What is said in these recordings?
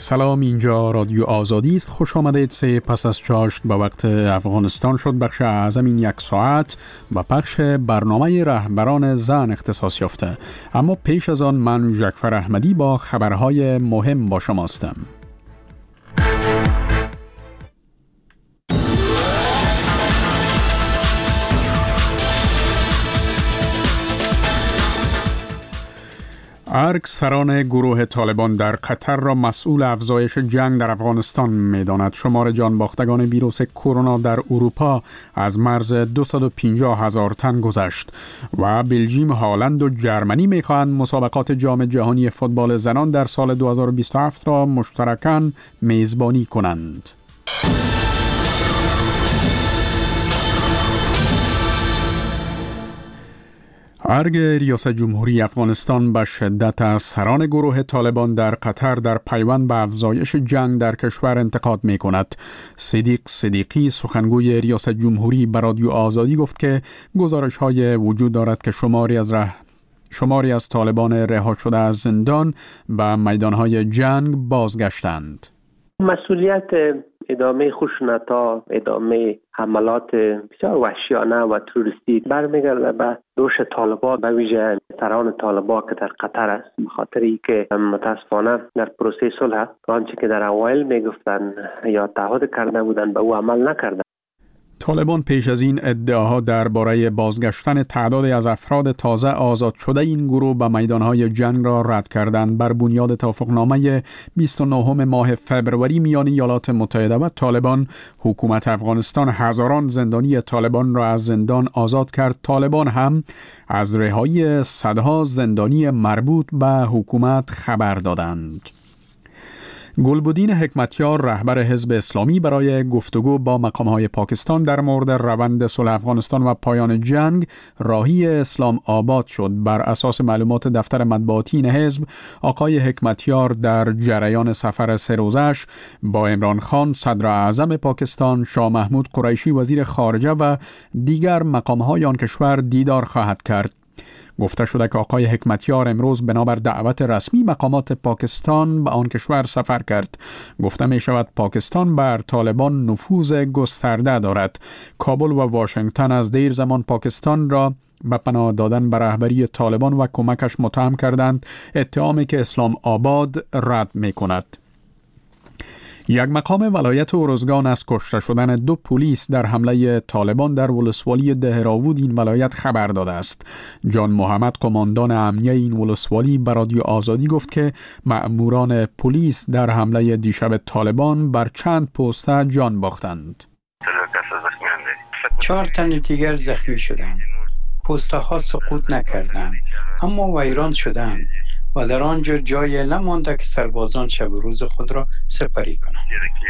سلام، اینجا رادیو آزادی است. خوش آمدید. پس از چاشت به وقت افغانستان شد بخش اعظم این یک ساعت و پخش برنامه رهبران زن اختصاص یافته. اما پیش از آن من جعفر احمدی با خبرهای مهم با شما هستم. ارگ سران گروه طالبان در قطر را مسئول افزایش جنگ در افغانستان می‌داند. شمار جان باختگان ویروس کرونا در اروپا از مرز 250,000 تن گذشت و بلژیم، هالند و جرمنی می‌خواهند مسابقات جام جهانی فوتبال زنان در سال 2027 را مشترکاً میزبانی کنند. ارگ ریاست جمهوری افغانستان به شدت از سران گروه طالبان در قطر در پیوند به افزایش جنگ در کشور انتقاد می کند. صدیق صدیقی سخنگوی ریاست جمهوری به رادیو آزادی گفت که گزارش های وجود دارد که شماری از طالبان رها شده از زندان به میدانهای جنگ بازگشتند. مسئولیت ادامه خشونت‌ها، ادامه حملات بسیار وحشیانه و تروریستی برمیگرده به دوش طالبان، به ویژه سران طالبان که در قطر است، به خاطر اینکه متاسفانه در پروسه صلح آنچه که در اوایل میگفتن یا تعهد کرده بودند به او عمل نکردند. طالبان پیش از این ادعاها درباره بازگشتن تعدادی از افراد تازه آزاد شده این گروه به میدانهای جنگ را رد کردند. بر بنیاد توافقنامه 29 ماه فبروری میان ایالات متحده و طالبان، حکومت افغانستان هزاران زندانی طالبان را از زندان آزاد کرد. طالبان هم از رهایی صدها زندانی مربوط به حکومت خبر دادند. گلبدین حکمتیار، رهبر حزب اسلامی، برای گفتگو با مقام‌های پاکستان در مورد روند صلح افغانستان و پایان جنگ راهی اسلام آباد شد. بر اساس معلومات دفتر مطبوعاتی این حزب، آقای حکمتیار در جریان سفر 3 روزش با عمران خان صدر اعظم پاکستان، شاه محمود قریشی وزیر خارجه و دیگر مقام‌های آن کشور دیدار خواهد کرد. گفته شده که آقای حکمتیار امروز بنابر دعوت رسمی مقامات پاکستان به آن کشور سفر کرد. گفته می شود پاکستان بر طالبان نفوذ گسترده دارد. کابل و واشنگتن از دیر زمان پاکستان را به پناه دادن به رهبری طالبان و کمکش متهم کردند، اتهامی که اسلام آباد رد می کند. یک مقام ولایت ارزگان از کشته شدن 2 پلیس در حمله طالبان در ولسوالی دهراوود این ولایت خبر داده است. جان محمد، قماندان امنیه این ولسوالی، به رادیو آزادی گفت که مأموران پلیس در حمله دیشب طالبان بر چند پوسته جان باختند. 4 تن دیگر زخمی شدند. پوسته ها سقوط نکردند اما ویران شدند و در آنجا جای نمانده که سربازان شب و روز خود را سپری کنند.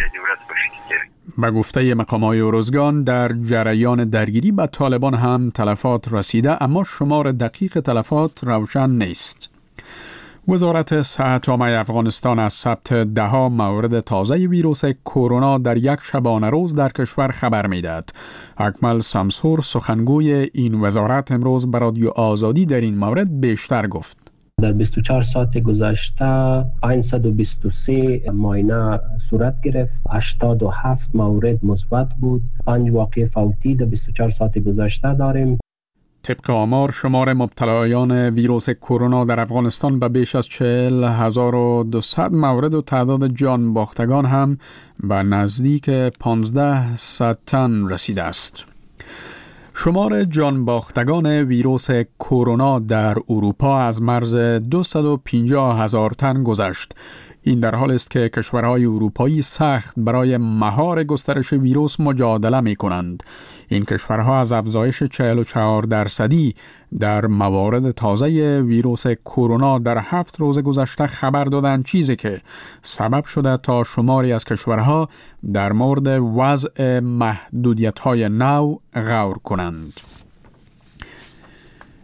به گفته مقامات ارزگان، در جریان درگیری با طالبان هم تلفات رسیده، اما شمار دقیق تلفات روشن نیست. وزارت صحت عامه افغانستان از ثبت 10 مورد تازه ویروس کرونا در یک شبانه روز در کشور خبر می‌دهد. اکمل سمسور، سخنگوی این وزارت، امروز به رادیو آزادی در این مورد بیشتر گفت. در 24 ساعت گذشته 523 معاینه صورت گرفت، 87 مورد مثبت بود، 5 واقعه فوتی در 24 ساعت گذشته داریم. طبق آمار، شمار مبتلایان ویروس کرونا در افغانستان به بیش از 40,200 مورد و تعداد جان باختگان هم به نزدیک 1,500 تن رسیده است. شمار جان باختگان ویروس کرونا در اروپا از مرز 250,000 تن گذشت. این در حال است که کشورهای اروپایی سخت برای مهار گسترش ویروس مجادله می کنند. این کشورها از افزایش 44% در موارد تازه ویروس کرونا در 7 روز گذشته خبر دادند، چیزی که سبب شده تا شماری از کشورها در مورد وضع محدودیت‌های نو غور کنند.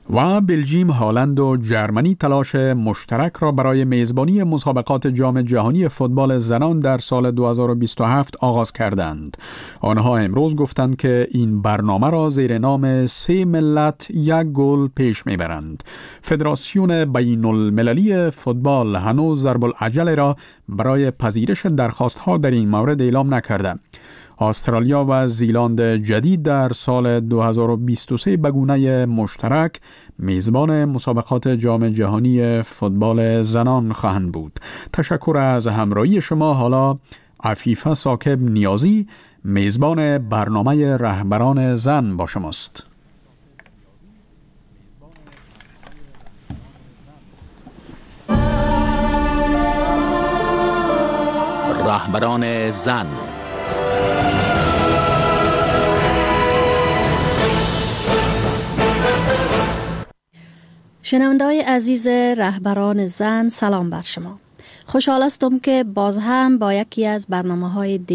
و بلژیم، هالند و جرمنی تلاش مشترک را برای میزبانی مسابقات جام جهانی فوتبال زنان در سال 2027 آغاز کردند. آنها امروز گفتند که این برنامه را زیر نام 3 ملت یک گل پیش میبرند. فدراسیون بین المللی فوتبال هنوز ضرب العجله را برای پذیرش درخواست‌ها در این مورد اعلام نکرده. استرالیا و زیلاند جدید در سال 2023 به گونه مشترک میزبان مسابقات جام جهانی فوتبال زنان خواهند بود. تشکر از همراهی شما. حالا عفیفه ثاقب نیازی میزبان برنامه رهبران زن با شماست. رهبران زن. شنونده‌های عزیز رهبران زن، سلام بر شما. خوشحال هستم که باز هم با یکی از برنامه‌های